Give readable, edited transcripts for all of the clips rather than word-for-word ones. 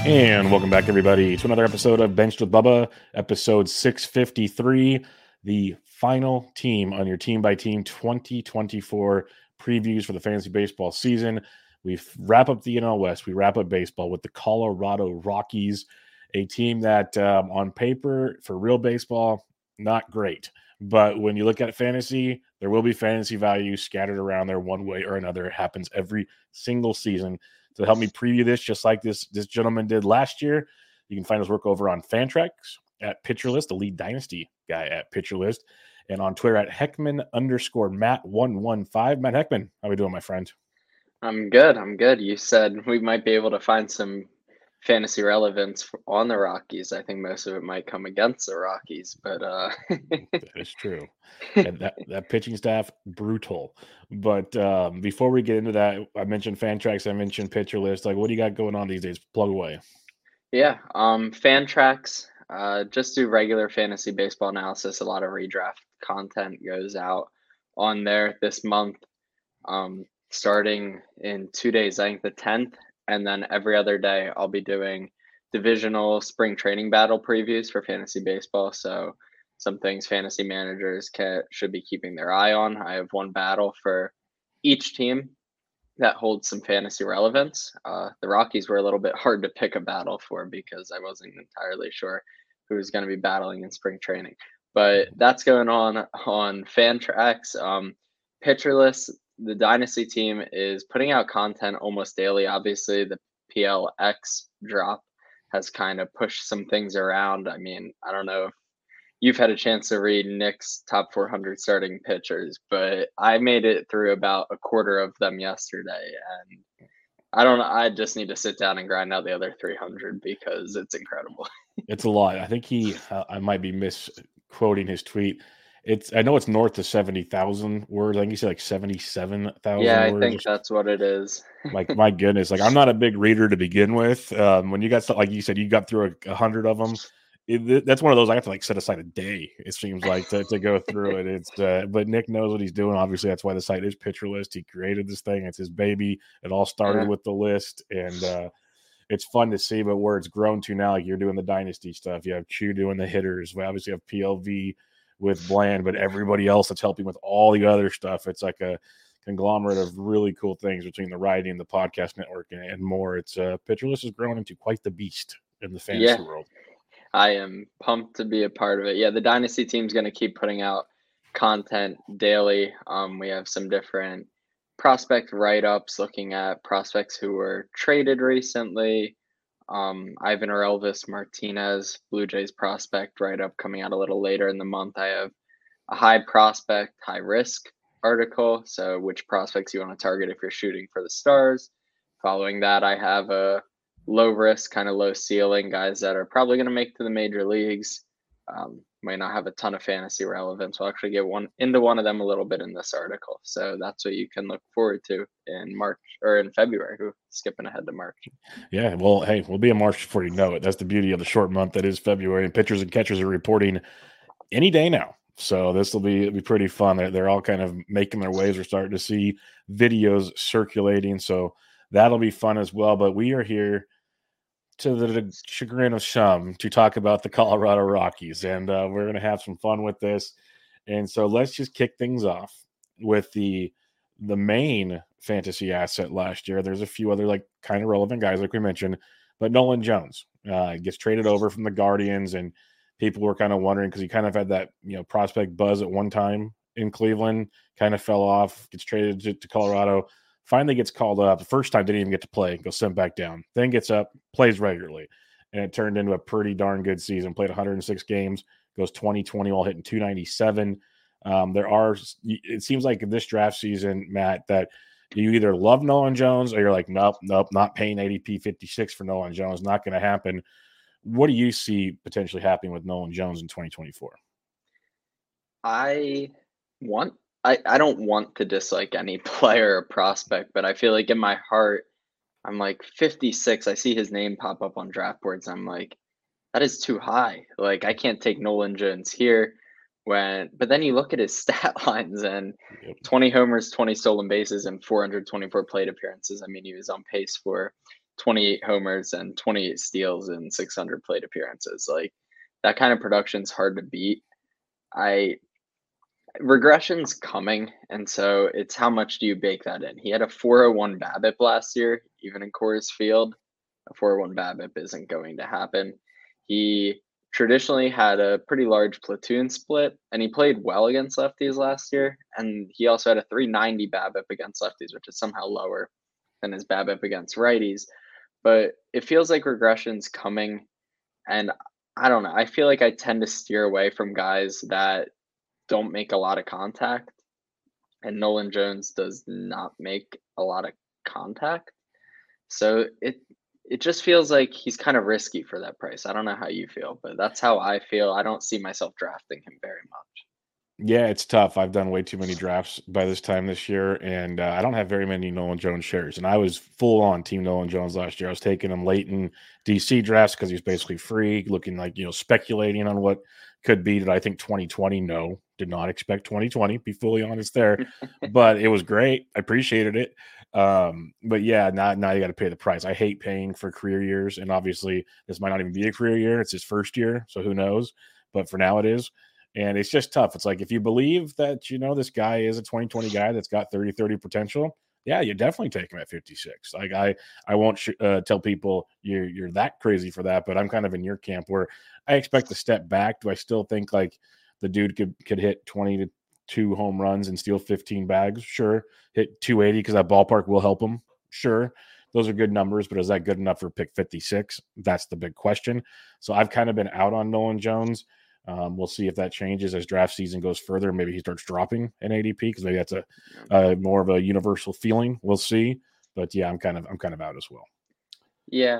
And welcome back, everybody, to another episode of Benched with Bubba, episode 653, the final team on your Team by Team 2024 previews for the fantasy baseball season. We wrap up the NL West. We wrap up baseball with the Colorado Rockies, a team that on paper, for real baseball, not great. But when you look at fantasy, there will be fantasy value scattered around there one way or another. It happens every single season. To help me preview this, just like this gentleman did last year, you can find his work over on Fantrax at PitcherList, the lead dynasty guy at PitcherList, and on Twitter at Heckman_Matt115. Matt Heckman, how we doing, my friend? I'm good. You said we might be able to find some fantasy relevance on the Rockies. I think most of it might come against the Rockies, but That is true. And that pitching staff, brutal. But before we get into that, I mentioned Fantrax, I mentioned PitcherList. Like, what do you got going on these days? Plug away. yeah, Fantrax, just do regular fantasy baseball analysis. A lot of redraft content goes out on there this month. Starting in 2 days, I think the 10th, and then every other day I'll be doing divisional spring training battle previews for fantasy baseball. So some things fantasy managers should be keeping their eye on. I have one battle for each team that holds some fantasy relevance. The Rockies were a little bit hard to pick a battle for because I wasn't entirely sure who was going to be battling in spring training. But that's going on Fantrax. PitcherList, the Dynasty team is putting out content almost daily. Obviously, the PLX drop has kind of pushed some things around. I mean, I don't know if you've had a chance to read Nick's top 400 starting pitchers, but I made it through about a quarter of them yesterday, and I don't know. I just need to sit down and grind out the other 300 because it's incredible. It's a lot. I think I might be misquoting his tweet. I know it's north of 70,000 words. I think he said like 77,000 Yeah, I words. think that's what it is. Like, my goodness, like, I'm not a big reader to begin with. When you got stuff, like you said, you got through 100 of them. That's one of those I have to like set aside a day. It seems like to go through it. But Nick knows what he's doing. Obviously, that's why the site is PitcherList. He created this thing. It's his baby. It all started with the list, and it's fun to see. But where it's grown to now, like you're doing the dynasty stuff. You have Chew doing the hitters. We obviously have PLV with Bland, but everybody else that's helping with all the other stuff. It's like a conglomerate of really cool things between the writing, the podcast network, and more. It's PitcherList has grown into quite the beast in the fantasy world. I am pumped to be a part of it. Yeah, the Dynasty team's going to keep putting out content daily. We have some different prospect write-ups looking at prospects who were traded recently. Ivan Elvis Martinez, Blue Jays prospect write-up coming out a little later in the month. I have a high prospect, high risk article. So which prospects you want to target if you're shooting for the stars. Following that, I have a low risk, kind of low ceiling guys that are probably going to make to the major leagues. Might not have a ton of fantasy relevance. We'll actually get into one of them a little bit in this article. So that's what you can look forward to in March or in February. Skipping ahead to March. Yeah, well, hey, we'll be in March before you know it. That's the beauty of the short month that is February, and pitchers and catchers are reporting any day now. So this will be pretty fun. They're all kind of making their ways. We're starting to see videos circulating, so that'll be fun as well. But we are here, to the chagrin of some, to talk about the Colorado Rockies, and we're going to have some fun with this. And so let's just kick things off with the main fantasy asset last year. There's a few other like kind of relevant guys, like we mentioned, but Nolan Jones gets traded over from the Guardians, and people were kind of wondering because he kind of had that prospect buzz at one time in Cleveland, kind of fell off, gets traded to Colorado. Finally gets called up. The first time didn't even get to play, goes sent back down. Then gets up, plays regularly. And it turned into a pretty darn good season. Played 106 games, goes 20-20 while hitting 297. It seems like in this draft season, Matt, that you either love Nolan Jones or you're like, nope, not paying ADP 56 for Nolan Jones. Not going to happen. What do you see potentially happening with Nolan Jones in 2024? I don't want to dislike any player or prospect, but I feel like in my heart, I'm like 56. I see his name pop up on draft boards. I'm like, that is too high. Like I can't take Nolan Jones here. But then you look at his stat lines and 20 homers, 20 stolen bases, and 424 plate appearances. I mean, he was on pace for 28 homers and 28 steals in 600 plate appearances. Like that kind of production's hard to beat. I Regression's coming, and so it's how much do you bake that in? He had a 401 BABIP last year, even in Coors Field. A 401 BABIP isn't going to happen. He traditionally had a pretty large platoon split, and he played well against lefties last year. And he also had a 390 BABIP against lefties, which is somehow lower than his BABIP against righties. But it feels like regression's coming, and I don't know. I feel like I tend to steer away from guys that don't make a lot of contact, and Nolan Jones does not make a lot of contact. So it just feels like he's kind of risky for that price. I don't know how you feel, but that's how I feel. I don't see myself drafting him very much. Yeah, it's tough. I've done way too many drafts by this time this year, and I don't have very many Nolan Jones shares. And I was full on Team Nolan Jones last year. I was taking him late in DC drafts because he was basically free, looking like, speculating on what could be. Did I think 2020? No, did not expect 2020. Be fully honest there, but it was great. I appreciated it. But yeah, now you got to pay the price. I hate paying for career years, and obviously this might not even be a career year. It's his first year, so who knows? But for now, it is. And it's just tough. It's like if you believe that, this guy is a 2020 guy that's got 30-30 potential, yeah, you definitely take him at 56. Like I won't tell people you're that crazy for that, but I'm kind of in your camp where I expect to step back. Do I still think like the dude could hit 22 home runs and steal 15 bags? Sure. Hit 280 because that ballpark will help him. Sure. Those are good numbers, but is that good enough for pick 56? That's the big question. So I've kind of been out on Nolan Jones. We'll see if that changes as draft season goes further. Maybe he starts dropping an ADP because maybe that's a more of a universal feeling. We'll see, but yeah, I'm kind of out as well. Yeah,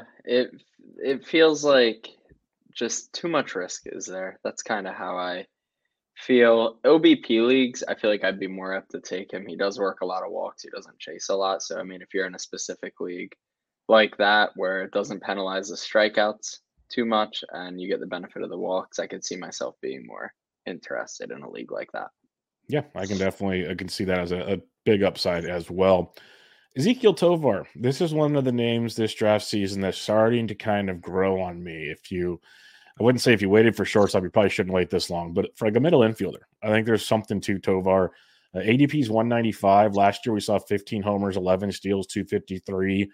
it feels like just too much risk is there. That's kind of how I feel. OBP leagues, I feel like I'd be more apt to take him. He does work a lot of walks. He doesn't chase a lot. So I mean, if you're in a specific league like that where it doesn't penalize the strikeouts too much and you get the benefit of the walks, I could see myself being more interested in a league like that. Yeah, I can see that as a big upside as well. Ezequiel Tovar. This is one of the names this draft season that's starting to kind of grow on me. I wouldn't say if you waited for shortstop, you probably shouldn't wait this long, but for like a middle infielder, I think there's something to Tovar. ADP is 195. Last year we saw 15 homers, 11 steals, 253.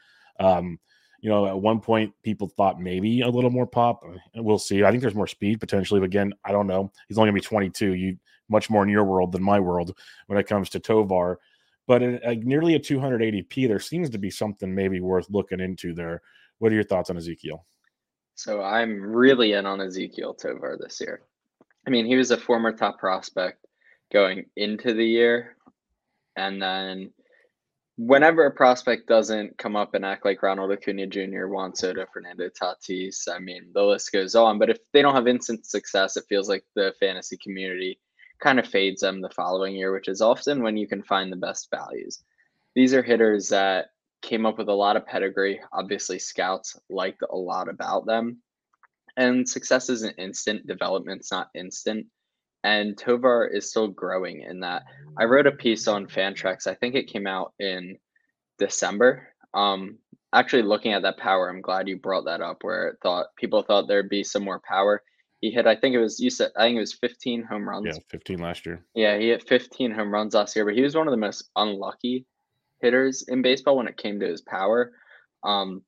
At one point people thought maybe a little more pop. We'll see. I think there's more speed potentially, but again, I don't know. He's only gonna be 22. Much more in your world than my world when it comes to Tovar. But nearly a 200 ADP, there seems to be something maybe worth looking into there. What are your thoughts on Ezequiel? So I'm really in on Ezequiel Tovar this year. I mean, he was a former top prospect going into the year, and then whenever a prospect doesn't come up and act like Ronald Acuna Jr., Juan Soto, Fernando Tatis, I mean, the list goes on. But if they don't have instant success, it feels like the fantasy community kind of fades them the following year, which is often when you can find the best values. These are hitters that came up with a lot of pedigree. Obviously, scouts liked a lot about them. And success isn't instant, development's not instant. And Tovar is still growing in that. I wrote a piece on Fantrax. I think it came out in December. Actually, looking at that power, I'm glad you brought that up. Where people thought there'd be some more power. He hit. I think it was 15 home runs. Yeah, 15 last year. Yeah, he hit 15 home runs last year, but he was one of the most unlucky hitters in baseball when it came to his power. But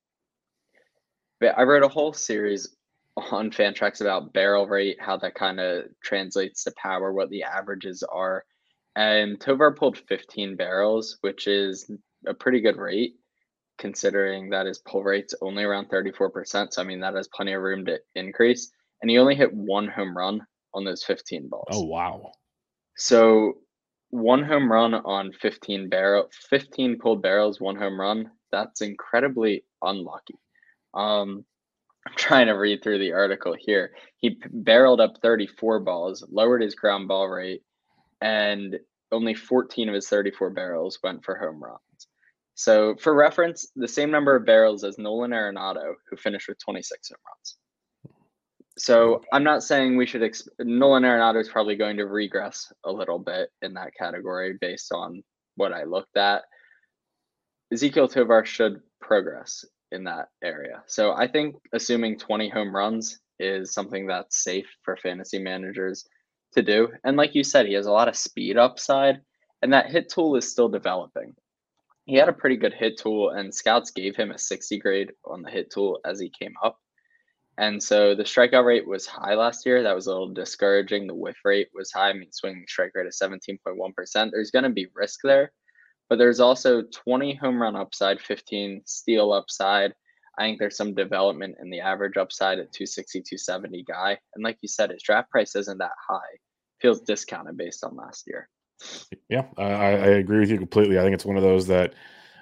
I wrote a whole series on Fantrax about barrel rate, how that kind of translates to power, what the averages are. And Tovar pulled 15 barrels, which is a pretty good rate considering that his pull rate's only around 34%. So, I mean, that has plenty of room to increase. And he only hit one home run on those 15 balls. Oh, wow. So, one home run on 15 pulled barrels, one home run. That's incredibly unlucky. I'm trying to read through the article here. He barreled up 34 balls, lowered his ground ball rate, and only 14 of his 34 barrels went for home runs. So, for reference, the same number of barrels as Nolan Arenado, who finished with 26 home runs. So, I'm not saying we should. Nolan Arenado is probably going to regress a little bit in that category based on what I looked at. Ezequiel Tovar should progress in that area. So I think assuming 20 home runs is something that's safe for fantasy managers to do. And like you said, he has a lot of speed upside, and that hit tool is still developing. He had a pretty good hit tool, and scouts gave him a 60 grade on the hit tool as he came up. And so the strikeout rate was high last year. That was a little discouraging. The whiff rate was high. I mean, swinging strike rate of 17.1%. There's going to be risk there, but there's also 20 home run upside, 15 steal upside. I think there's some development in the average upside at 260, 270 guy. And like you said, his draft price isn't that high. Feels discounted based on last year. Yeah, I agree with you completely. I think it's one of those that,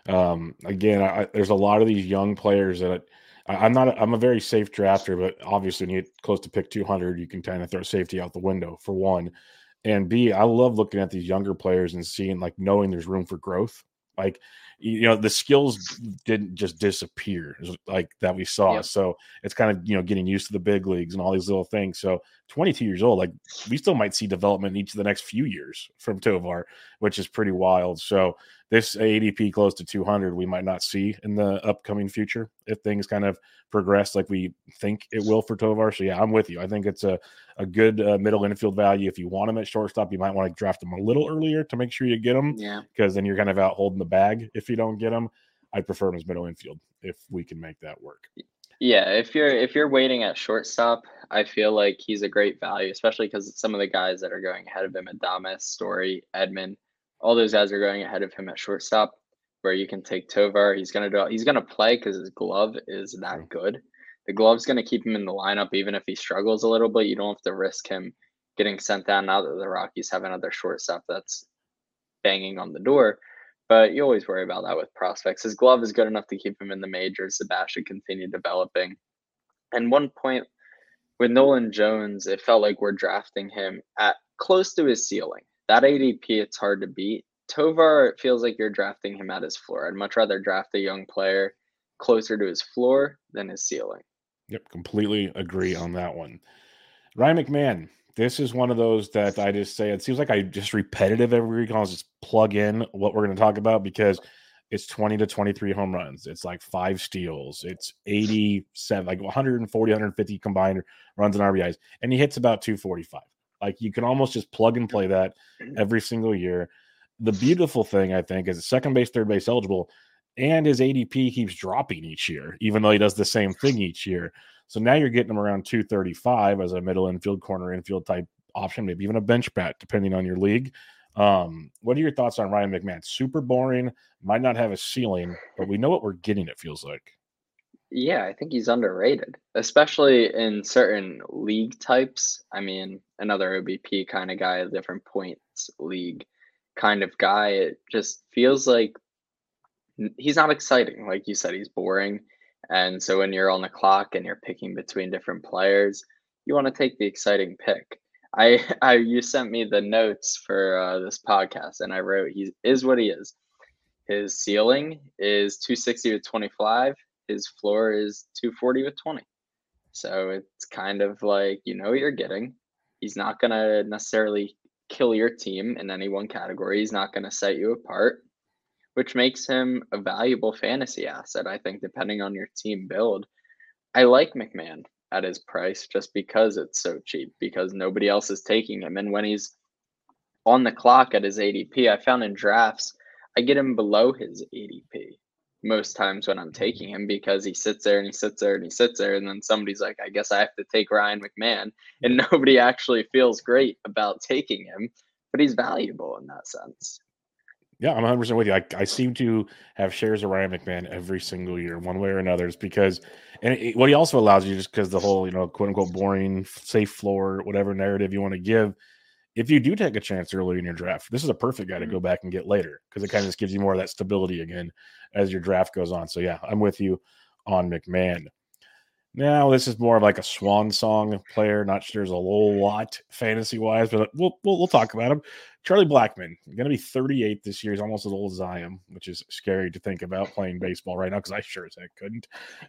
again, there's a lot of these young players that I'm a very safe drafter, but obviously when you get close to pick 200, you can kind of throw safety out the window for one. And B, I love looking at these younger players and seeing, like, knowing there's room for growth. Like, the skills didn't just disappear like that we saw. Yep. So it's kind of, getting used to the big leagues and all these little things. So 22 years old, like, we still might see development in each of the next few years from Tovar, which is pretty wild. So this ADP close to 200, we might not see in the upcoming future if things kind of progress like we think it will for Tovar. So yeah, I'm with you. I think it's a good middle infield value. If you want him at shortstop, you might want to draft him a little earlier to make sure you get him. Yeah. Because then you're kind of out holding the bag if you don't get him. I prefer him as middle infield if we can make that work. Yeah, if you're waiting at shortstop, I feel like he's a great value, especially because some of the guys that are going ahead of him, Adames, Story, Edman, all those guys are going ahead of him at shortstop, where you can take Tovar. He's gonna play because his glove is that good. The glove's gonna keep him in the lineup even if he struggles a little bit. You don't have to risk him getting sent down now that the Rockies have another shortstop that's banging on the door. But you always worry about that with prospects. His glove is good enough to keep him in the majors. The bat should continue developing. And one point with Nolan Jones, it felt like we're drafting him at close to his ceiling. That ADP, it's hard to beat. Tovar, it feels like you're drafting him at his floor. I'd much rather draft a young player closer to his floor than his ceiling. Yep, completely agree on that one. Ryan McMahon, this is one of those that I just say, it seems like I just repetitive every week. I'll just plug in what we're going to talk about because it's 20 to 23 home runs. It's like 5 steals. It's 87, like 140, 150 combined runs and RBIs. And he hits about 245. Like, you can almost just plug and play that every single year. The beautiful thing, I think, is second base, third base eligible, and his ADP keeps dropping each year, even though he does the same thing each year. So now you're getting him around 235 as a middle infield, corner infield type option, maybe even a bench bat, depending on your league. What are your thoughts on Ryan McMahon? Super boring, might not have a ceiling, but we know what we're getting, it feels like. Yeah, I think he's underrated, especially in certain league types. I mean, another OBP kind of guy, a different points league kind of guy. It just feels like he's not exciting. Like you said, he's boring. And so when you're on the clock and you're picking between different players, you want to take the exciting pick. You sent me the notes for this podcast, and I wrote he is what he is. His ceiling is 260 with 25. His floor is 240 with 20. So it's kind of like, you know what you're getting. He's not going to necessarily kill your team in any one category. He's not going to set you apart, which makes him a valuable fantasy asset, I think, depending on your team build. I like McMahon at his price just because it's so cheap, because nobody else is taking him. And when he's on the clock at his ADP, I found in drafts, I get him below his ADP most times when I'm taking him, because he sits there and he sits there and he sits there. And then somebody's like, I guess I have to take Ryan McMahon. And nobody actually feels great about taking him, but he's valuable in that sense. Yeah, I'm 100% with you. I seem to have shares of Ryan McMahon every single year, one way or another. It's because, what he also allows you, just because the whole, quote unquote, boring, safe floor, whatever narrative you want to give, if you do take a chance early in your draft, this is a perfect guy to go back and get later, because it kind of just gives you more of that stability again as your draft goes on. So yeah, I'm with you on McMahon. Now, this is more of like a swan song player. Not sure there's a whole lot fantasy wise, but we'll talk about him. Charlie Blackmon, going to be 38 this year. He's almost as old as I am, which is scary to think about playing baseball right now, because I sure as heck couldn't.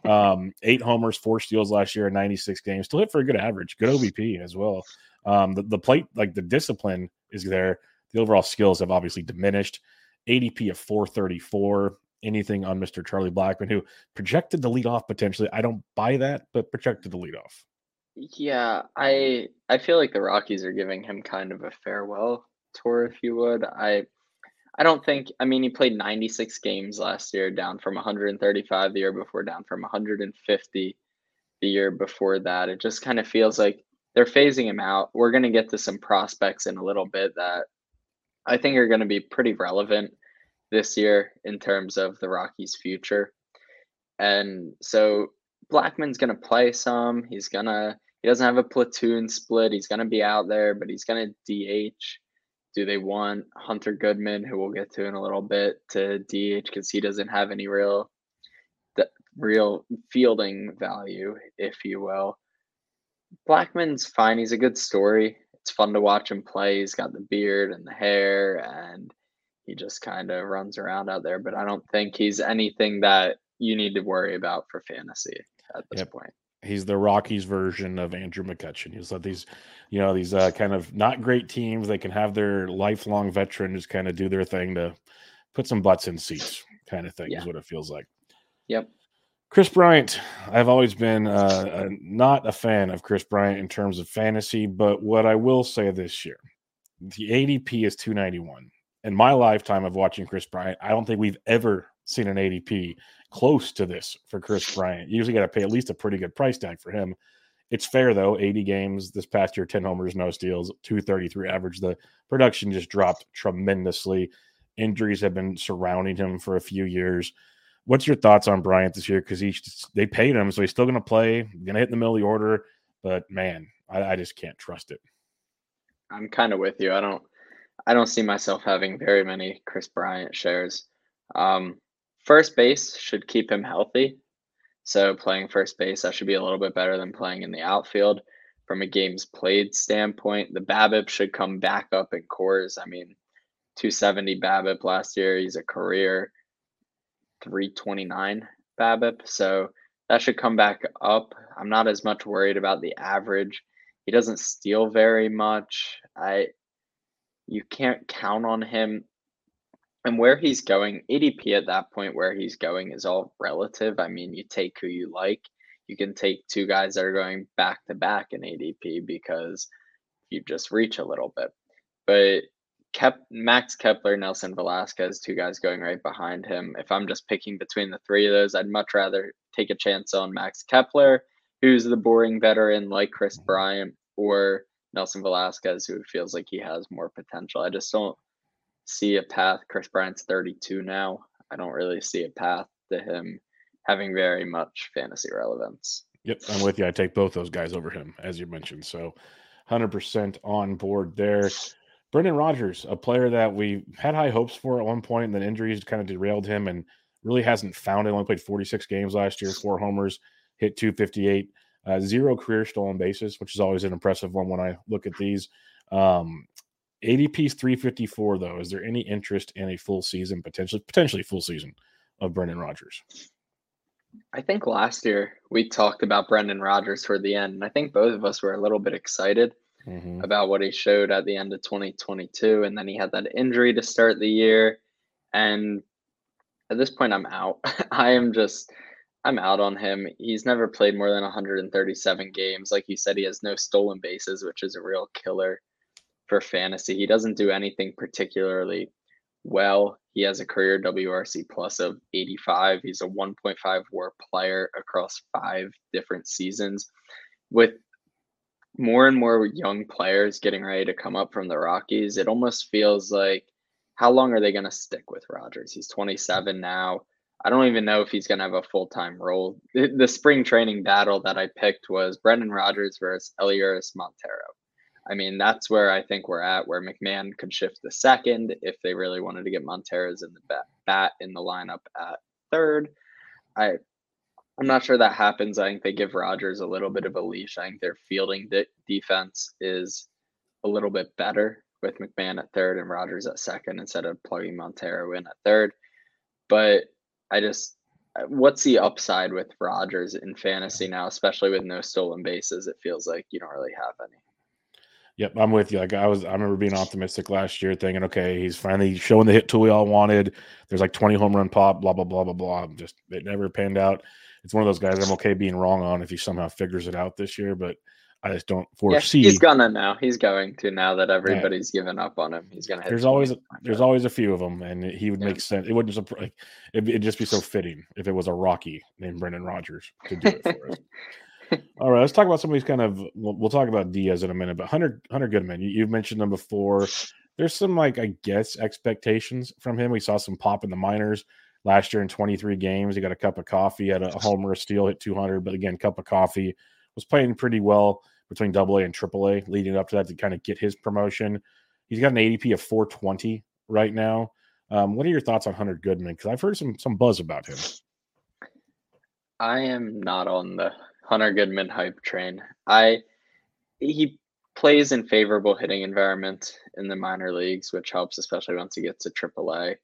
8 homers, 4 steals last year in 96 games. Still hit for a good average. Good OBP as well. The plate, like the discipline is there. The overall skills have obviously diminished. ADP of 434. anything on Mr. Charlie Blackmon, who projected to lead off potentially. I don't buy that, but projected to lead off. Yeah, I feel like the Rockies are giving him kind of a farewell tour, if you would. I don't think, I mean, he played 96 games last year, down from 135 the year before, down from 150 the year before that. It just kind of feels like they're phasing him out. We're going to get to some prospects in a little bit that I think are going to be pretty relevant this year in terms of the Rockies' future. And so Blackmon's going to play some. He doesn't have a platoon split. He's going to be out there, but he's going to DH. Do they want Hunter Goodman, who we'll get to in a little bit, to DH because he doesn't have any real fielding value, if you will? Blackmon's fine. He's a good story. It's fun to watch him play. He's got the beard and the hair, and he just kind of runs around out there. But I don't think he's anything that you need to worry about for fantasy at this point. He's the Rockies version of Andrew McCutchen. He's like these kind of not great teams. They can have their lifelong veteran just kind of do their thing to put some butts in seats kind of thing is what it feels like. Yep. Kris Bryant. I've always been not a fan of Kris Bryant in terms of fantasy, but what I will say this year, the ADP is 291. In my lifetime of watching Kris Bryant, I don't think we've ever seen an ADP close to this for Kris Bryant. You usually got to pay at least a pretty good price tag for him. It's fair, though. 80 games this past year, 10 homers, no steals, 233 average. The production just dropped tremendously. Injuries have been surrounding him for a few years. What's your thoughts on Bryant this year? Because they paid him, so he's still going to play, going to hit in the middle of the order. But, man, I just can't trust it. I'm kind of with you. I don't see myself having very many Kris Bryant shares. First base should keep him healthy. So playing first base, that should be a little bit better than playing in the outfield. From a games played standpoint, the BABIP should come back up in cores. I mean, 270 BABIP last year. He's a career 329 BABIP. So that should come back up. I'm not as much worried about the average. He doesn't steal very much. You can't count on him. And where he's going, ADP at that point where he's going is all relative. I mean, you take who you like. You can take two guys that are going back to back in ADP because you just reach a little bit. But Max Kepler, Nelson Velasquez, two guys going right behind him. If I'm just picking between the three of those, I'd much rather take a chance on Max Kepler, who's the boring veteran like Kris Bryant, or Nelson Velasquez, who feels like he has more potential. I just don't see a path. Kris Bryant's 32 now. I don't really see a path to him having very much fantasy relevance. Yep, I'm with you. I take both those guys over him, as you mentioned. So 100% on board there. Brendan Rodgers, a player that we had high hopes for at one point, and then injuries kind of derailed him and really hasn't found it. Only played 46 games last year, 4 homers, hit 258, 0 career stolen bases, which is always an impressive one when I look at these. ADP's 354, though. Is there any interest in a full season, potentially full season of Brendan Rodgers? I think last year we talked about Brendan Rodgers toward the end, and I think both of us were a little bit excited about what he showed at the end of 2022, and then he had that injury to start the year. And at this point, I'm out. I'm out on him. He's never played more than 137 games. Like you said, he has no stolen bases, which is a real killer for fantasy. He doesn't do anything particularly well. He has a career WRC plus of 85. He's a 1.5 WAR player across 5 different seasons. With more and more young players getting ready to come up from the Rockies, it almost feels like, how long are they going to stick with Rodgers? He's 27 now. I don't even know if he's going to have a full-time role. The spring training battle that I picked was Brendan Rodgers versus Eliuris Montero. I mean, that's where I think we're at, where McMahon could shift the second if they really wanted to get Montero's in the bat in the lineup at third. I'm not sure that happens. I think they give Rodgers a little bit of a leash. I think their fielding defense is a little bit better with McMahon at third and Rodgers at second instead of plugging Montero in at third. But what's the upside with Rodgers in fantasy now, especially with no stolen bases? It feels like you don't really have any. Yep, I'm with you. Like I remember being optimistic last year, thinking, okay, he's finally showing the hit tool we all wanted. There's like 20 home run pop, blah blah blah blah blah. Just it never panned out. It's one of those guys I'm okay being wrong on if he somehow figures it out this year, but I just don't Yeah, he's foresee. gonna now. He's going to now that Uh, everybody's given up on him. He's gonna hit there's 20. always there's always a few of them, and he would Yeah. make sense. It wouldn't like it'd just be so fitting if it was a Rocky named Brendan Rodgers to do it for us. All right, let's talk about some of these kind of. We'll talk about Diaz in a minute, but Hunter Goodman, you've mentioned them before. There's some like I guess expectations from him. We saw some pop in the minors last year in 23 games. He got a cup of coffee, had a homer, a steal, hit 200, but again, cup of coffee. Was playing pretty well between Double A and Triple A, leading up to that to kind of get his promotion. He's got an ADP of 420 right now. What are your thoughts on Hunter Goodman? Because I've heard some buzz about him. I am not on the Hunter Goodman hype train. He plays in favorable hitting environment in the minor leagues, which helps, especially once he gets to AAA.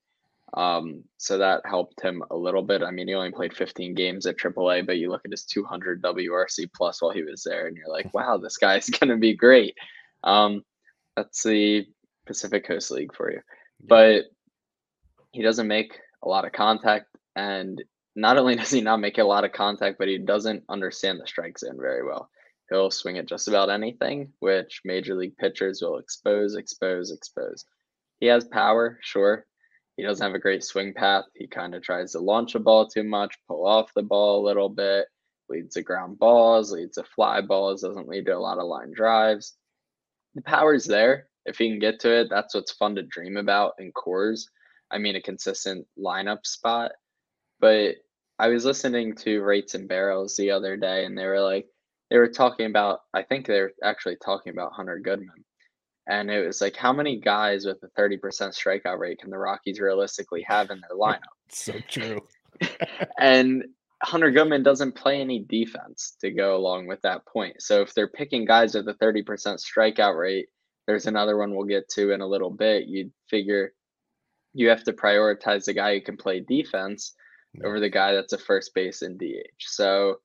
So that helped him a little bit. I mean, he only played 15 games at AAA, but you look at his 200 WRC plus while he was there, and you're like, wow, this guy's going to be great. That's the Pacific Coast League for you. But he doesn't make a lot of contact, and not only does he not make a lot of contact, but he doesn't understand the strike zone very well. He'll swing at just about anything, which major league pitchers will expose. He has power, sure. He doesn't have a great swing path. He kind of tries to launch a ball too much, pull off the ball a little bit, leads to ground balls, leads to fly balls, doesn't lead to a lot of line drives. The power's there. If he can get to it, that's what's fun to dream about in cores. I mean, a consistent lineup spot. But I was listening to Rates and Barrels the other day, and they were talking about, I think they were actually talking about Hunter Goodman. And it was like, how many guys with a 30% strikeout rate can the Rockies realistically have in their lineup? So true. And Hunter Goodman doesn't play any defense to go along with that point. So if they're picking guys with a 30% strikeout rate, there's another one we'll get to in a little bit. You'd figure you have to prioritize the guy who can play defense over the guy that's a first base in DH. So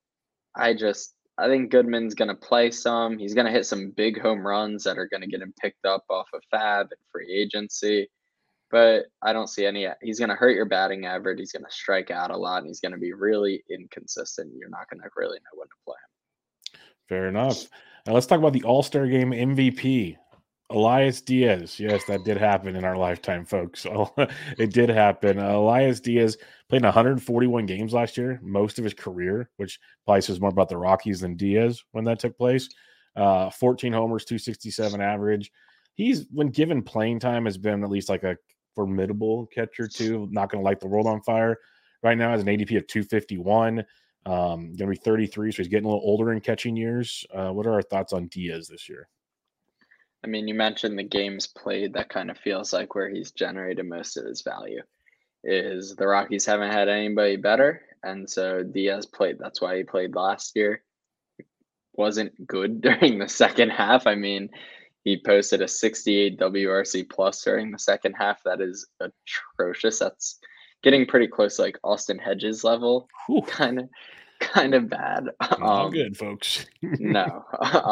I think Goodman's going to play some. He's going to hit some big home runs that are going to get him picked up off of FAB and free agency. But I don't see any. He's going to hurt your batting average. He's going to strike out a lot, and he's going to be really inconsistent. You're not going to really know when to play him. Fair enough. Now let's talk about the All-Star Game MVP, Elias Diaz. Yes, that did happen in our lifetime, folks. It did happen. Elias Diaz played in 141 games last year, most of his career, which probably says more about the Rockies than Diaz when that took place. 14 homers, 267 average. He's, when given playing time, has been at least like a formidable catcher too. Not going to light the world on fire. Right now has an ADP of 251. Going to be 33, so he's getting a little older in catching years. What are our thoughts on Diaz this year? I mean, you mentioned the games played. That kind of feels like where he's generated most of his value. Is the Rockies haven't had anybody better, and so Diaz played. That's why he played last year. Wasn't good during the second half. I mean, he posted a 68 WRC plus during the second half. That is atrocious. That's getting pretty close to like Austin Hedges level. Kind of bad. Not good, folks. No.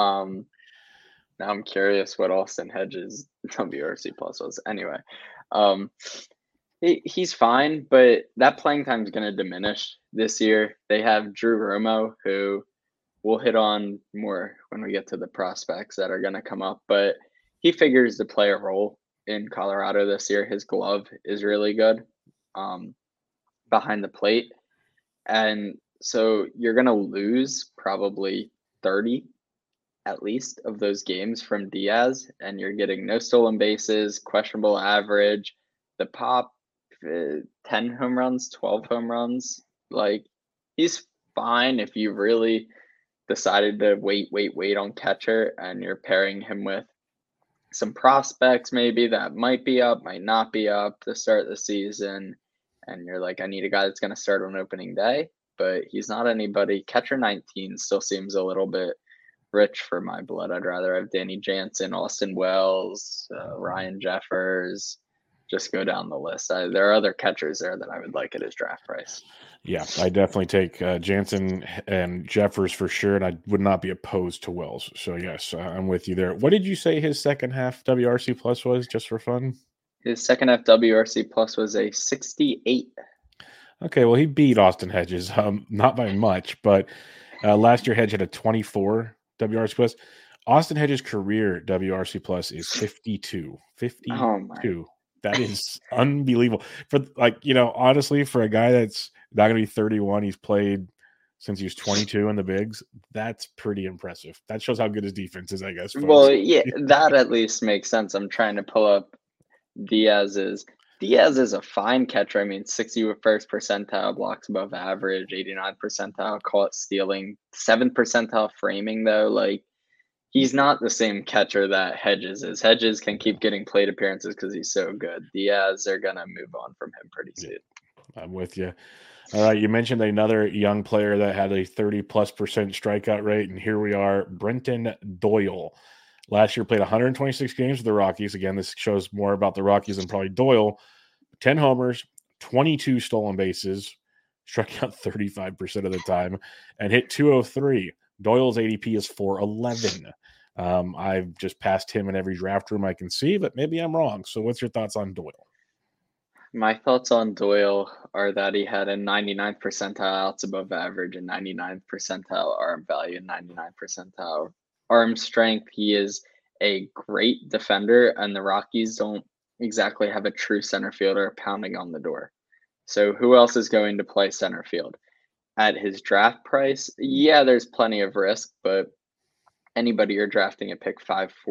Now I'm curious what Austin Hedges WRC plus was. Anyway, he's fine, but that playing time is going to diminish this year. They have Drew Romo, who we'll hit on more when we get to the prospects that are going to come up, but he figures to play a role in Colorado this year. His glove is really good behind the plate. And so you're going to lose probably 30 at least of those games from Diaz, and you're getting no stolen bases, questionable average, the pop, 10 home runs, 12 home runs. Like, he's fine if you really decided to wait on catcher and you're pairing him with some prospects maybe that might be up, might not be up to start the season. And you're like, I need a guy that's going to start on opening day, but he's not anybody. Catcher 19 still seems a little bit rich for my blood. I'd rather have Danny Jansen, Austin Wells, Ryan Jeffers, just go down the list. There are other catchers there that I would like at his draft price. Yeah, I definitely take Jansen and Jeffers for sure, and I would not be opposed to Wells. So yes, I'm with you there. What did you say his second half WRC plus was, just for fun? His second half WRC plus was a 68. Okay, well he beat Austin Hedges, not by much, but last year Hedge had a 24 WRC plus. Austin Hedges' career WRC plus is 52. 52. Oh my. That is unbelievable. For honestly, for a guy that's not going to be 31, he's played since he was 22 in the bigs. That's pretty impressive. That shows how good his defense is, I guess. Folks. Well, yeah, that at least makes sense. I'm trying to pull up Diaz's. Diaz is a fine catcher. I mean, 61st percentile blocks above average, 89 percentile caught stealing, 7th percentile framing, though. Like, he's not the same catcher that Hedges is. Hedges can keep getting plate appearances because he's so good. Diaz, they're going to move on from him pretty soon. I'm with you. All right, you mentioned another young player that had a 30+% strikeout rate, and here we are, Brenton Doyle. Last year played 126 games with the Rockies. Again, this shows more about the Rockies than probably Doyle. 10 homers, 22 stolen bases, struck out 35% of the time, and hit 203. Doyle's ADP is 411. I've just passed him in every draft room I can see, but maybe I'm wrong. So what's your thoughts on Doyle? My thoughts on Doyle are that he had a 99th percentile outs above average and 99th percentile arm value and 99th percentile arm strength. He is a great defender, and the Rockies don't exactly have a true center fielder pounding on the door. So who else is going to play center field? At his draft price, yeah, there's plenty of risk, but anybody you're drafting at pick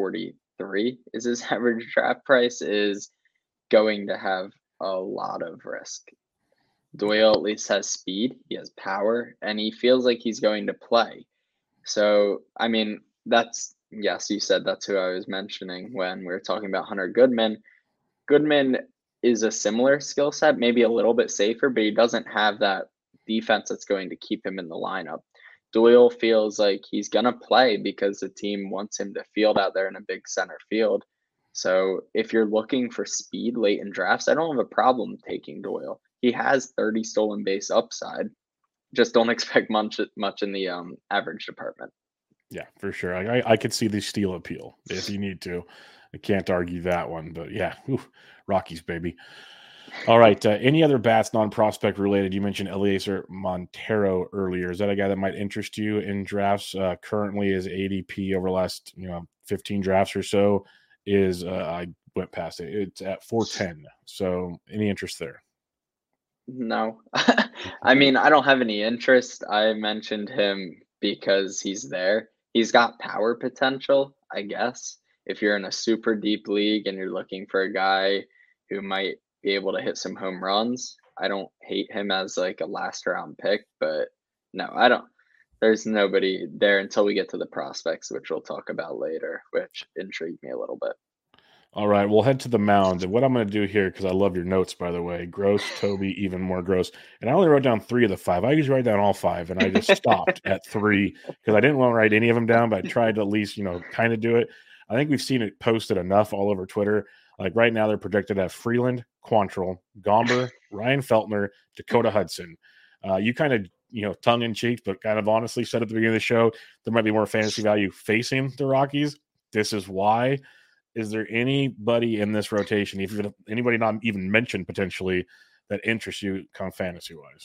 543 is his average draft price is going to have a lot of risk. Doyle at least has speed, he has power, and he feels like he's going to play. So, I mean, yes, you said that's who I was mentioning when we were talking about Hunter Goodman. Goodman is a similar skill set, maybe a little bit safer, but he doesn't have that defense that's going to keep him in the lineup. Doyle feels like he's going to play because the team wants him to field out there in a big center field. So if you're looking for speed late in drafts, I don't have a problem taking Doyle. He has 30 stolen base upside. Just don't expect much in the average department. Yeah, for sure. I could see the steal appeal if you need to. I can't argue that one, but yeah, Rockies, baby. All right. Any other bats non-prospect related? You mentioned Eliezer Montero earlier. Is that a guy that might interest you in drafts? Currently, his ADP over the last 15 drafts or so is I went past it. It's at 410. So any interest there? No. I mean, I don't have any interest. I mentioned him because he's there. He's got power potential, I guess. If you're in a super deep league and you're looking for a guy who might be able to hit some home runs, I don't hate him as like a last round pick, but no, I don't. There's nobody there until we get to the prospects, which we'll talk about later, which intrigued me a little bit. All right, we'll head to the mound. And what I'm going to do here, because I love your notes, by the way, Gross, Toby, even more Gross. And I only wrote down 3 of the 5. I usually write down all 5, and I just stopped at 3 because I didn't want to write any of them down, but I tried to at least, kind of do it. I think we've seen it posted enough all over Twitter. Like right now, they're projected to have Freeland, Quantrill, Gomber, Ryan Feltner, Dakota Hudson. You kind of, tongue in cheek, but kind of honestly said at the beginning of the show, there might be more fantasy value facing the Rockies. This is why. Is there anybody in this rotation, if anybody not even mentioned potentially, that interests you kind of fantasy-wise?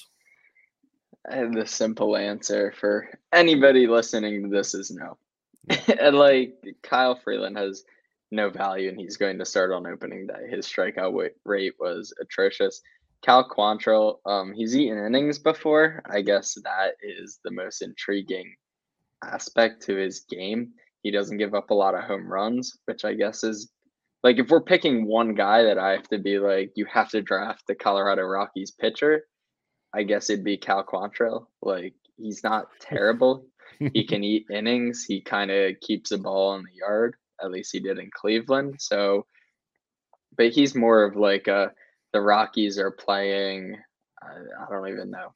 The simple answer for anybody listening to this is no. And like Kyle Freeland has no value, and he's going to start on opening day. His strikeout rate was atrocious. Cal Quantrill, he's eaten innings before. I guess that is the most intriguing aspect to his game. He doesn't give up a lot of home runs, which I guess is like if we're picking one guy that I have to be like, you have to draft the Colorado Rockies pitcher, I guess it'd be Cal Quantrill. Like he's not terrible. He can eat innings. He kind of keeps the ball in the yard. At least he did in Cleveland. So, but he's more of like the Rockies are playing. I don't even know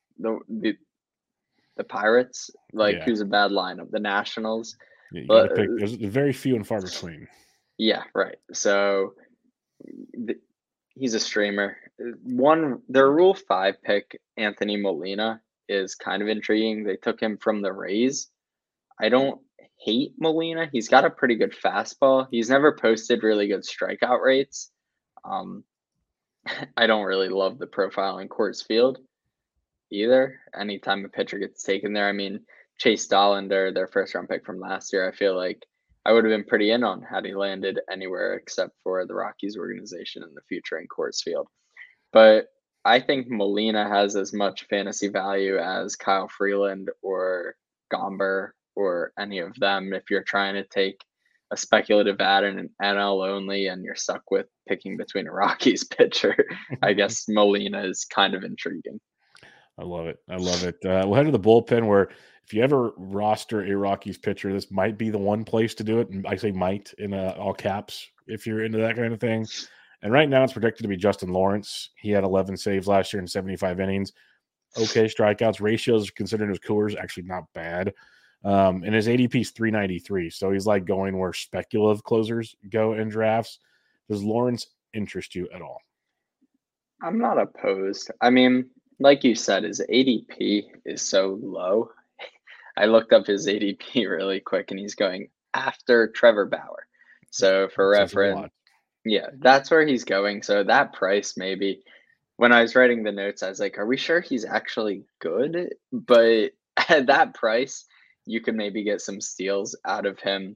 the Pirates. Like who's a bad lineup? The Nationals. Yeah, you got to pick. There's very few and far between. Yeah, right. So he's a streamer. Their Rule 5 pick, Anthony Molina, is kind of intriguing. They took him from the Rays. I don't hate Molina. He's got a pretty good fastball. He's never posted really good strikeout rates. Um, I don't really love the profile in Coors Field either. Anytime a pitcher gets taken there, I mean, Chase Dollander, their first round pick from last year, I feel like I would have been pretty in on had he landed anywhere except for the Rockies organization in the future in Coors Field. But I think Molina has as much fantasy value as Kyle Freeland or Gomber or any of them if you're trying to take a speculative ad in an NL only and you're stuck with picking between a Rockies pitcher. I guess Molina is kind of intriguing. I love it. I love it. We'll head to the bullpen where if you ever roster a Rockies pitcher, this might be the one place to do it. And I say might in all caps if you're into that kind of thing. And right now it's predicted to be Justin Lawrence. He had 11 saves last year in 75 innings. Okay strikeouts. Ratios considering his Coors actually not bad. And his ADP is 393. So he's like going where speculative closers go in drafts. Does Lawrence interest you at all? I'm not opposed. I mean, like you said, his ADP is so low. I looked up his ADP really quick and he's going after Trevor Bauer. So for reference, yeah, that's where he's going. So that price, maybe when I was writing the notes, I was like, are we sure he's actually good? But at that price, you could maybe get some steals out of him.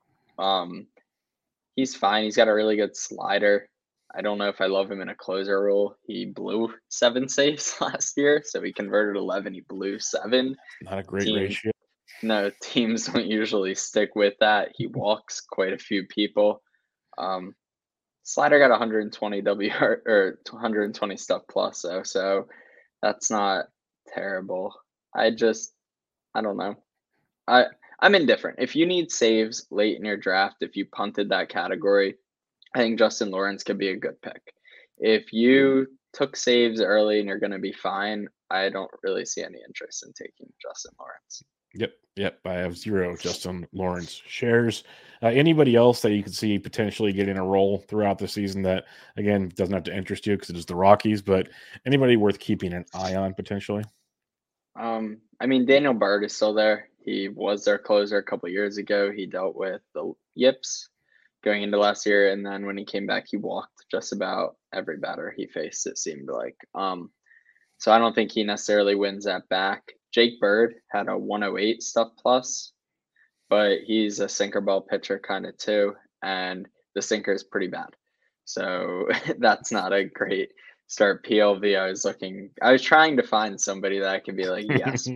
He's fine. He's got a really good slider. I don't know if I love him in a closer role. He blew 7 saves last year, so he converted 11. He blew 7. Not a great ratio. No, teams don't usually stick with that. He walks quite a few people. Slider got 120 WR or 120 stuff plus though, so that's not terrible. I don't know. I'm indifferent. If you need saves late in your draft, if you punted that category, I think Justin Lawrence could be a good pick. If you took saves early and you're going to be fine, I don't really see any interest in taking Justin Lawrence. Yep. I have 0 Justin Lawrence shares. Anybody else that you could see potentially getting a role throughout the season that, again, doesn't have to interest you because it is the Rockies, but anybody worth keeping an eye on potentially? I mean, Daniel Bard is still there. He was their closer a couple years ago. He dealt with the yips going into last year, and then when he came back, he walked just about every batter he faced, it seemed like. So I don't think he necessarily wins that back. Jake Bird had a 108 stuff plus, but he's a sinker ball pitcher kind of too, and the sinker is pretty bad. So that's not a great start. PLV, I was trying to find somebody that I could be like, yes,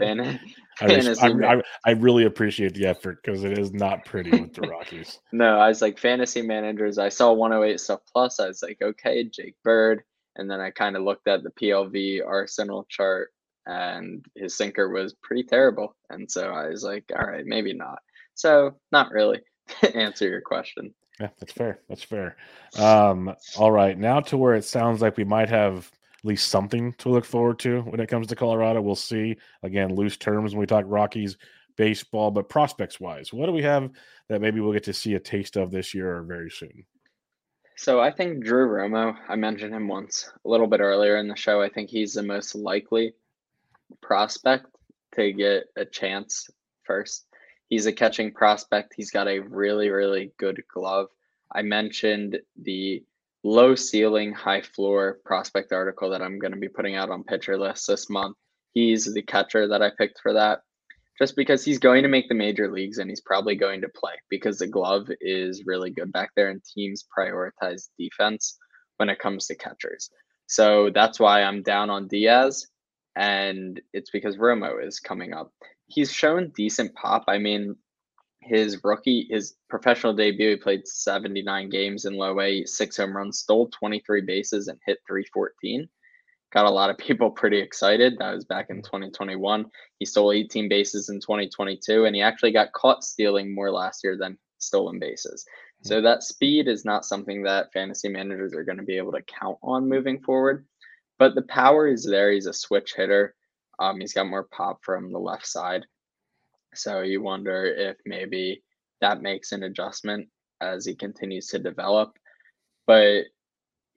I really appreciate the effort because it is not pretty with the Rockies. No, I was like fantasy managers. I saw 108 stuff plus. I was like, okay, Jake Bird. And then I kind of looked at the PLV Arsenal chart and his sinker was pretty terrible. And so I was like, all right, maybe not. So not really to answer your question. Yeah, that's fair. That's fair. All right. Now to where it sounds like we might have at least something to look forward to when it comes to Colorado. We'll see. Again, loose terms when we talk Rockies baseball, but prospects wise, what do we have that maybe we'll get to see a taste of this year or very soon? So I think Drew Romo, I mentioned him once a little bit earlier in the show. I think he's the most likely prospect to get a chance first. He's a catching prospect. He's got a really, really good glove. I mentioned the low ceiling, high floor prospect article that I'm going to be putting out on Pitcher List this month. He's the catcher that I picked for that just because he's going to make the major leagues and he's probably going to play because the glove is really good back there and teams prioritize defense when it comes to catchers. So that's why I'm down on Diaz, and it's because Romo is coming up. He's shown decent pop. I mean, his professional debut, he played 79 games in low A, 6 home runs, stole 23 bases, and hit 314. Got a lot of people pretty excited. That was back in 2021. He stole 18 bases in 2022, and he actually got caught stealing more last year than stolen bases. So that speed is not something that fantasy managers are going to be able to count on moving forward. But the power is there. He's a switch hitter. He's got more pop from the left side. So you wonder if maybe that makes an adjustment as he continues to develop. But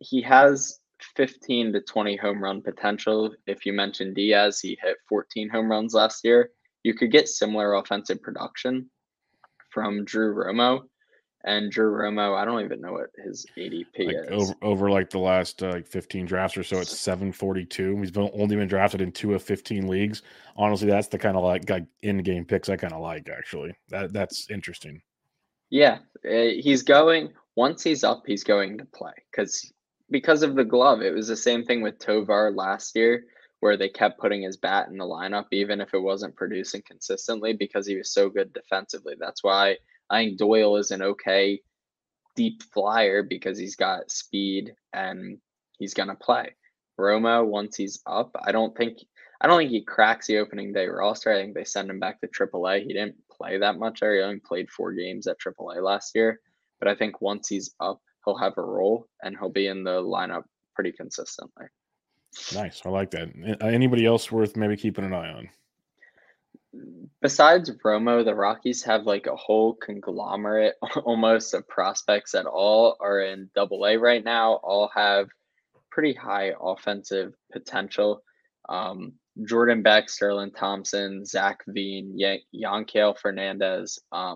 he has 15 to 20 home run potential. If you mentioned Diaz, he hit 14 home runs last year. You could get similar offensive production from Drew Romo. And Drew Romo, I don't even know what his ADP Like is. over like the last 15 drafts or so, it's 742. He's only been drafted in 2 of 15 leagues. Honestly, that's the kind of like in-game picks I kind of like, actually. That's interesting. Yeah, he's going, once he's up, he's going to play because of the glove. It was the same thing with Tovar last year, where they kept putting his bat in the lineup, even if it wasn't producing consistently because he was so good defensively. That's why I think Doyle is an okay deep flyer because he's got speed and he's gonna play. Romo, once he's up, I don't think he cracks the opening day roster. I think they send him back to AAA. He didn't play that much there. He only played 4 games at AAA last year. But I think once he's up, he'll have a role and he'll be in the lineup pretty consistently. Nice. I like that. Anybody else worth maybe keeping an eye on? Besides Romo, the Rockies have like a whole conglomerate almost of prospects that all are in AA right now, all have pretty high offensive potential. Jordan Beck, Sterling Thompson, Zach Veen, Yanquiel Fernandez,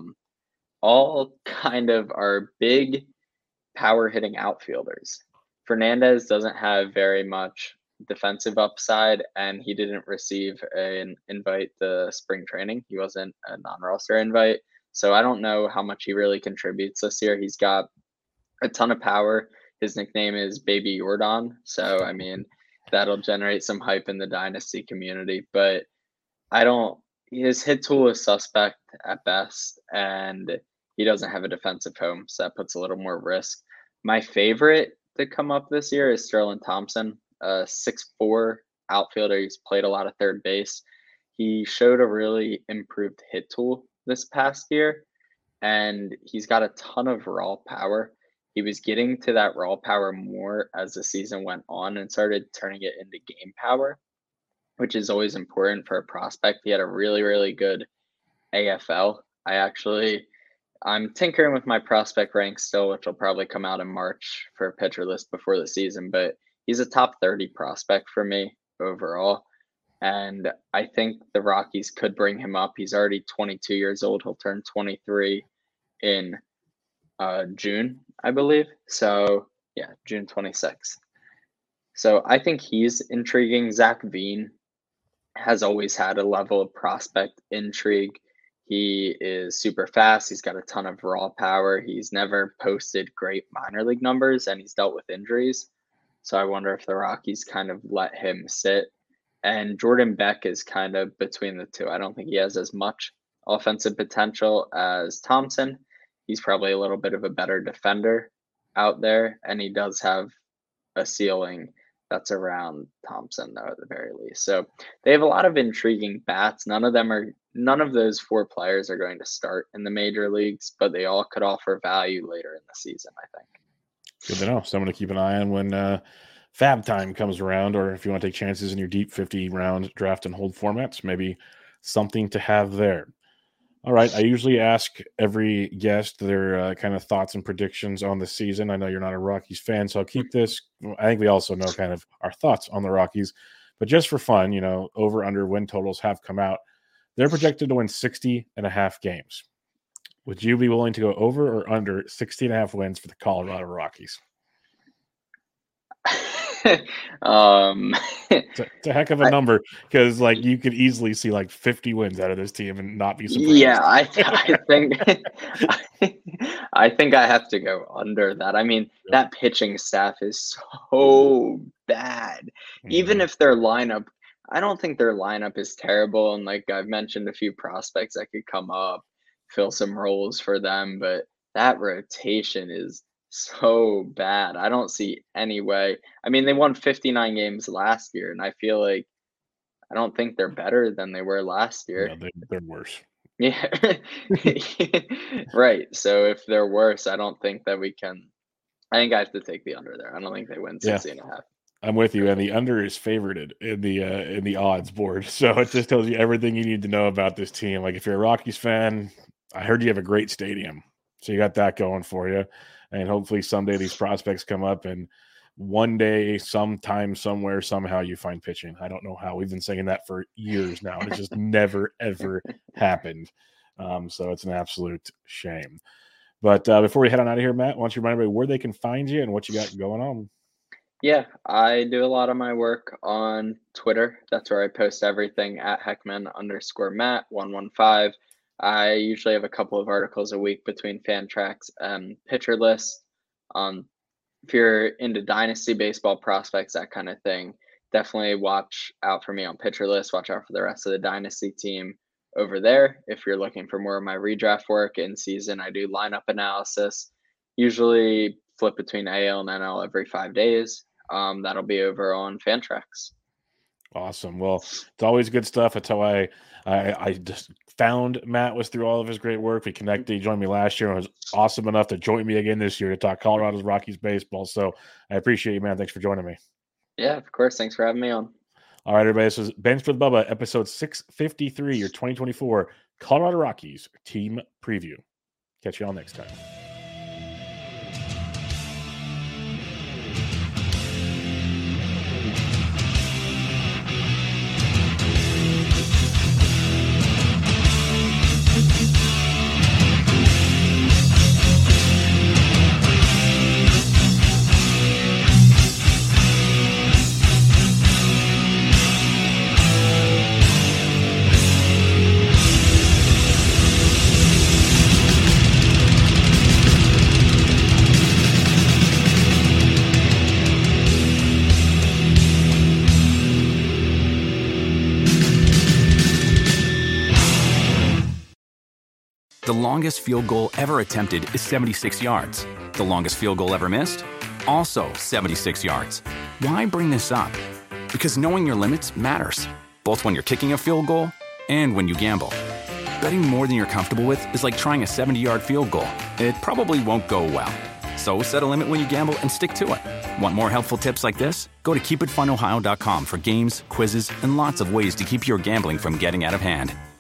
all kind of are big power hitting outfielders. Fernandez doesn't have very much defensive upside, and he didn't receive an invite to spring training. He wasn't a non-roster invite, so I don't know how much he really contributes this year. He's got a ton of power. His nickname is Baby Jordan, so I mean that'll generate some hype in the dynasty community. But I don't. His hit tool is suspect at best, and he doesn't have a defensive home, so that puts a little more risk. My favorite to come up this year is Sterling Thompson, a 6'4" outfielder. He's played a lot of third base. He showed a really improved hit tool this past year, and he's got a ton of raw power. He was getting to that raw power more as the season went on and started turning it into game power, which is always important for a prospect. He had a really, really good AFL. I'm tinkering with my prospect rank still, which will probably come out in March for a pitcher list before the season, but he's a top 30 prospect for me overall. And I think the Rockies could bring him up. He's already 22 years old. He'll turn 23 in June, I believe. So, yeah, June 26th. So I think he's intriguing. Zach Veen has always had a level of prospect intrigue. He is super fast. He's got a ton of raw power. He's never posted great minor league numbers, and he's dealt with injuries. So I wonder if the Rockies kind of let him sit. And Jordan Beck is kind of between the two. I don't think he has as much offensive potential as Thompson. He's probably a little bit of a better defender out there, and he does have a ceiling that's around Thompson, though, at the very least. So they have a lot of intriguing bats. None of those 4 players are going to start in the major leagues, but they all could offer value later in the season, I think. Good to know. Someone to keep an eye on when fab time comes around, or if you want to take chances in your deep 50-round draft and hold formats, maybe something to have there. All right. I usually ask every guest their kind of thoughts and predictions on the season. I know you're not a Rockies fan, so I'll keep this. I think we also know kind of our thoughts on the Rockies, but just for fun, over under win totals have come out. They're projected to win 60.5 games. Would you be willing to go over or under 60.5 wins for the Colorado Rockies? It's a heck of a number, because you could easily see 50 wins out of this team and not be surprised. Yeah, I think I think I have to go under that. I mean, that pitching staff is so bad. Even if their lineup, I don't think their lineup is terrible. And I've mentioned a few prospects that could come up, fill some roles for them, but that rotation is so bad. I don't see any way. I mean, they won 59 games last year, and I feel like I don't think they're better than they were last year. No, they're worse. Yeah. Right. So if they're worse, I don't think that we can. I think I have to take the under there. I don't think they win 60.5. I'm with you, and the under is favorited in the odds board. So it just tells you everything you need to know about this team. If you're a Rockies fan, I heard you have a great stadium, so you got that going for you. And hopefully someday these prospects come up and one day, sometime, somewhere, somehow you find pitching. I don't know how. We've been saying that for years now, and it's just never, ever happened. So it's an absolute shame. But before we head on out of here, Matt, why don't you remind everybody where they can find you and what you got going on? Yeah, I do a lot of my work on Twitter. That's where I post everything at Heckman_Matt115. I usually have a couple of articles a week between Fantrax and Pitcher List. If you're into dynasty baseball prospects, that kind of thing, definitely watch out for me on Pitcher List. Watch out for the rest of the dynasty team over there. If you're looking for more of my redraft work in season, I do lineup analysis, usually flip between AL and NL every 5 days. That'll be over on Fantrax. Awesome. Well, it's always good stuff. That's how I just found Matt, was through all of his great work. We connected. He joined me last year and was awesome enough to join me again this year to talk Colorado's Rockies baseball. So I appreciate you, man. Thanks for joining me. Yeah, of course. Thanks for having me on. All right, everybody. This is Benched with Bubba, episode 653, your 2024 Colorado Rockies team preview. Catch you all next time. The longest field goal ever attempted is 76 yards. The longest field goal ever missed? Also 76 yards. Why bring this up? Because knowing your limits matters, both when you're kicking a field goal and when you gamble. Betting more than you're comfortable with is like trying a 70-yard field goal. It probably won't go well. So set a limit when you gamble and stick to it. Want more helpful tips like this? Go to keepitfunohio.com for games, quizzes, and lots of ways to keep your gambling from getting out of hand.